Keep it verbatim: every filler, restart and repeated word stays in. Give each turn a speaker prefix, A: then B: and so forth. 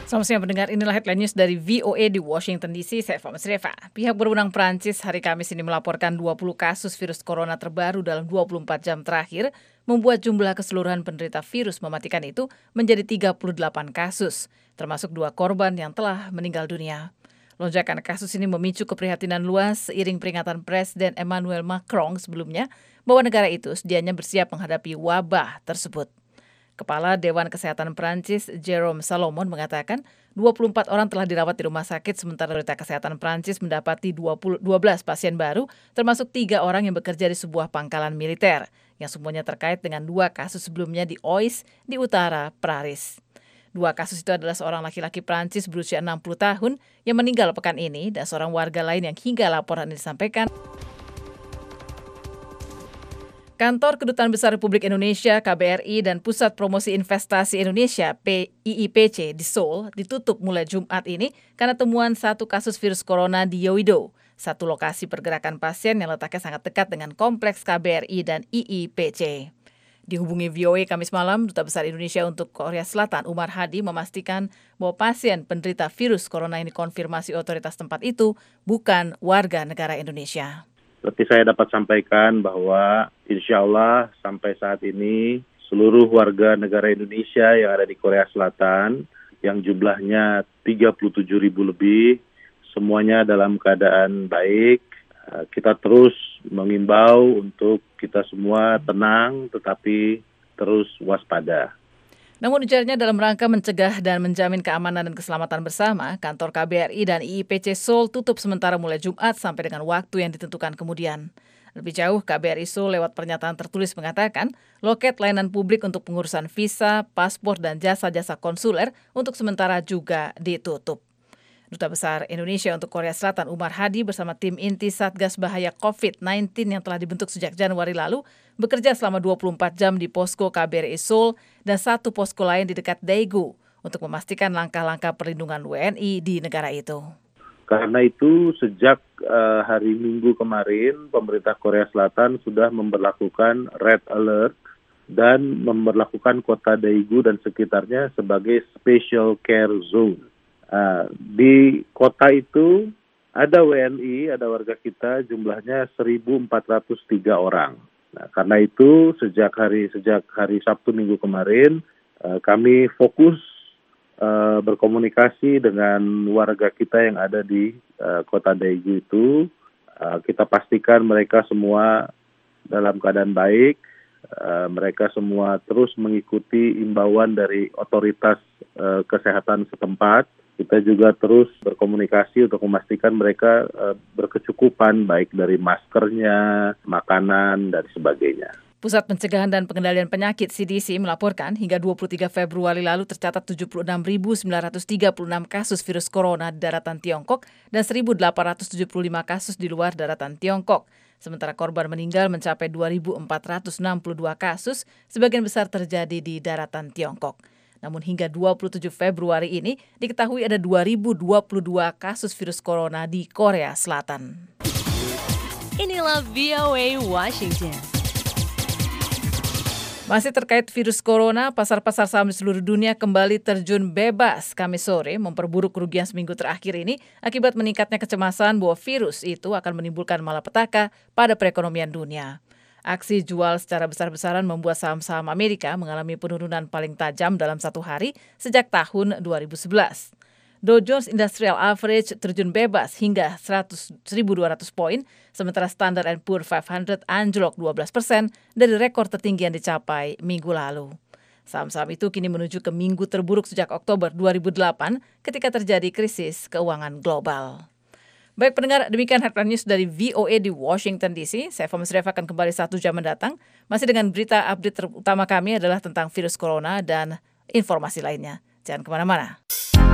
A: Selamat siang pendengar, inilah headline news dari V O A di Washington D C, saya Fama Sreva. Pihak berwenang Prancis hari Kamis ini melaporkan dua puluh kasus virus corona terbaru dalam dua puluh empat jam terakhir, membuat jumlah keseluruhan penderita virus mematikan itu menjadi tiga puluh delapan kasus, termasuk dua korban yang telah meninggal dunia. Lonjakan kasus ini memicu keprihatinan luas seiring peringatan Presiden Emmanuel Macron sebelumnya bahwa negara itu sedianya bersiap menghadapi wabah tersebut. Kepala Dewan Kesehatan Prancis, Jérôme Salomon, mengatakan dua puluh empat orang telah dirawat di rumah sakit, sementara Otoritas Kesehatan Prancis mendapati dua belas pasien baru, termasuk tiga orang yang bekerja di sebuah pangkalan militer, yang semuanya terkait dengan dua kasus sebelumnya di Oise, di utara Paris. Dua kasus itu adalah seorang laki-laki Prancis berusia enam puluh tahun yang meninggal pekan ini, dan seorang warga lain yang hingga laporan ini disampaikan. Kantor Kedutaan Besar Republik Indonesia, K B R I, dan Pusat Promosi Investasi Indonesia, I I P C, di Seoul ditutup mulai Jumat ini karena temuan satu kasus virus corona di Yeouido, satu lokasi pergerakan pasien yang letaknya sangat dekat dengan kompleks K B R I dan I I P C. Dihubungi V O A Kamis malam, Duta Besar Indonesia untuk Korea Selatan, Umar Hadi, memastikan bahwa pasien penderita virus corona yang dikonfirmasi otoritas tempat itu bukan warga negara Indonesia.
B: Seperti saya dapat sampaikan bahwa insya Allah sampai saat ini seluruh warga negara Indonesia yang ada di Korea Selatan yang jumlahnya tiga puluh tujuh ribu lebih, semuanya dalam keadaan baik. Kita terus mengimbau untuk kita semua tenang tetapi terus waspada.
A: Namun ujarnya dalam rangka mencegah dan menjamin keamanan dan keselamatan bersama, kantor K B R I dan I I P C Seoul tutup sementara mulai Jumat sampai dengan waktu yang ditentukan kemudian. Lebih jauh, K B R I Seoul lewat pernyataan tertulis mengatakan, loket layanan publik untuk pengurusan visa, paspor, dan jasa-jasa konsuler untuk sementara juga ditutup. Duta Besar Indonesia untuk Korea Selatan, Umar Hadi, bersama tim inti Satgas Bahaya covid sembilan belas yang telah dibentuk sejak Januari lalu, bekerja selama dua puluh empat jam di posko K B R I Seoul dan satu posko lain di dekat Daegu untuk memastikan langkah-langkah perlindungan W N I di negara itu.
B: Karena itu, sejak uh, hari Minggu kemarin, pemerintah Korea Selatan sudah memberlakukan red alert dan memberlakukan kota Daegu dan sekitarnya sebagai special care zone. Uh, di kota itu ada W N I, ada warga kita, jumlahnya seribu empat ratus tiga orang. Nah, karena itu sejak hari sejak hari Sabtu Minggu kemarin uh, kami fokus uh, berkomunikasi dengan warga kita yang ada di uh, kota Daegu itu. Uh, kita pastikan mereka semua dalam keadaan baik. Uh, mereka semua terus mengikuti imbauan dari otoritas uh, kesehatan setempat. Kita juga terus berkomunikasi untuk memastikan mereka uh, berkecukupan baik dari maskernya, makanan, dan sebagainya.
A: Pusat Pencegahan dan Pengendalian Penyakit C D C melaporkan hingga dua puluh tiga Februari lalu tercatat tujuh puluh enam ribu sembilan ratus tiga puluh enam kasus virus corona di daratan Tiongkok dan seribu delapan ratus tujuh puluh lima kasus di luar daratan Tiongkok. Sementara korban meninggal mencapai dua ribu empat ratus enam puluh dua kasus, sebagian besar terjadi di daratan Tiongkok. Namun hingga dua puluh tujuh Februari ini diketahui ada dua ribu dua puluh dua kasus virus corona di Korea Selatan.
C: Inilah V O A Washington.
A: Masih terkait virus corona, pasar-pasar saham di seluruh dunia kembali terjun bebas Kamis sore, memperburuk kerugian seminggu terakhir ini akibat meningkatnya kecemasan bahwa virus itu akan menimbulkan malapetaka pada perekonomian dunia. Aksi jual secara besar-besaran membuat saham-saham Amerika mengalami penurunan paling tajam dalam satu hari sejak tahun dua ribu sebelas. Dow Jones Industrial Average terjun bebas hingga seribu dua ratus poin, sementara Standard and Poor's lima ratus anjlok dua belas persen dari rekor tertinggi yang dicapai minggu lalu. Saham-saham itu kini menuju ke minggu terburuk sejak Oktober dua ribu delapan ketika terjadi krisis keuangan global. Baik pendengar, demikian headline news dari V O A di Washington D C. Saya Fama Sreva akan kembali satu jam mendatang. Masih dengan berita update terutama kami adalah tentang virus corona dan informasi lainnya. Jangan kemana-mana.